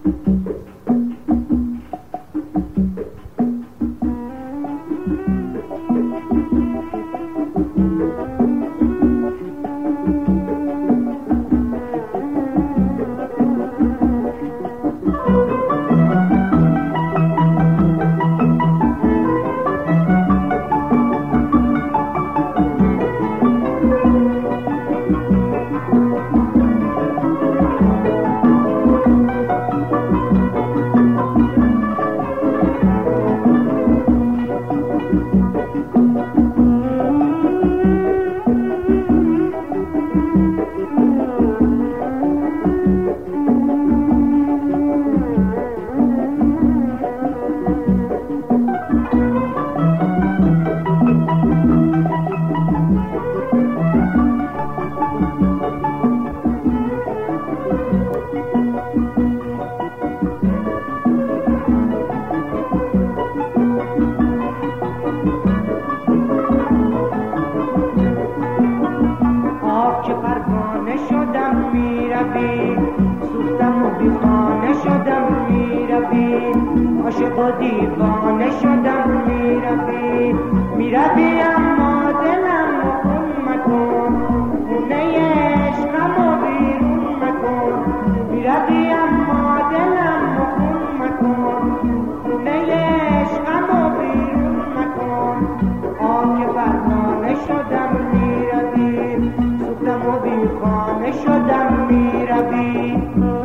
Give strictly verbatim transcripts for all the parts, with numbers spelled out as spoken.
عاشق و دیوانه شدم میروی میروی اما دلم خون مکن خونه عشقم و بیرون مکن میروی اما دلم خون مکن خونه عشقم و بیرون مکن آه که پروانه شدم میروی سوختم و بیخانه شدم میروی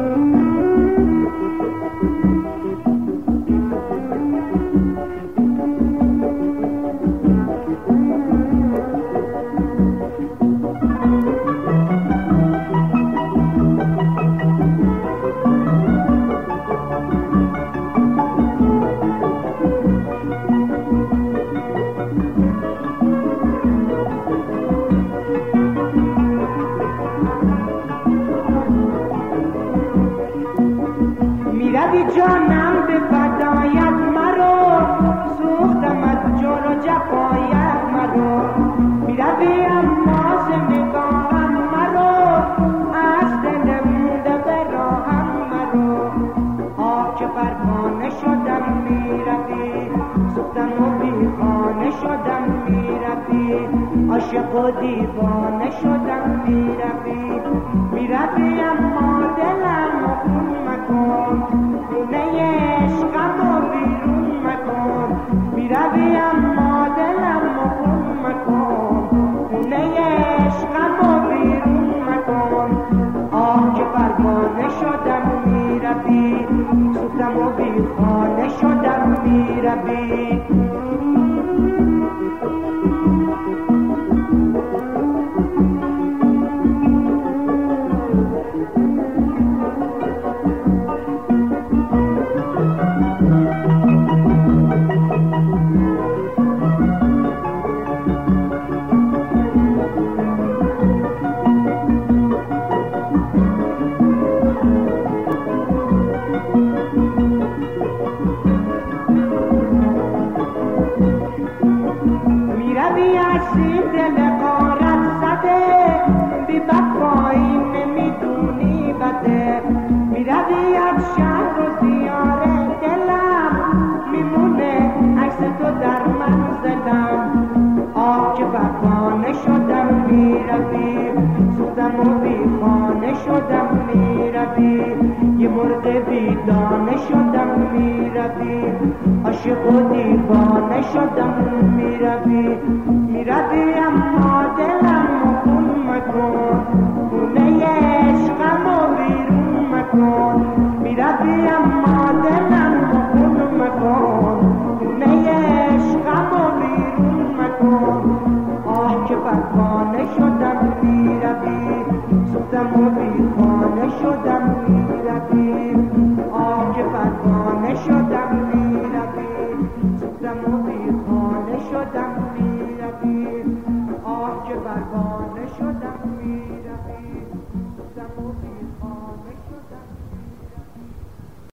میروی جانم به فدایت مرو سوختم از جور و جفایت مرو میروی اما ز نگاهم مرو از دل مونده به راهم مرو آه که پروانه شدم میروی سوختم و بیخانه شدم میروی عاشق و دیوانه شدم میروی میروی اما دلم خون مکن خونه عشقم و بیرون مکن میروی اما دلم خون مکن خونه عشقم و بیرون مکن آه که پروانه شدم میروی سوختم و بیخانه شدم میروی این دل غارت زده بی وفایی نمیدونی بده میروی از شهر و دیار دلم میمونه عکس تو در منزلم آه که پروانه شدم میروی سوختم و بیخانه شدم میروی یه مرغ بیدانه شدم میروی عاشق و دیوانه شدم میروی میروی اما دلم خون مکن خونه عشقم و بیرون مکن میروی اما دلم خون مکن خونه عشقم و بیرون مکن آه که پروانه شدم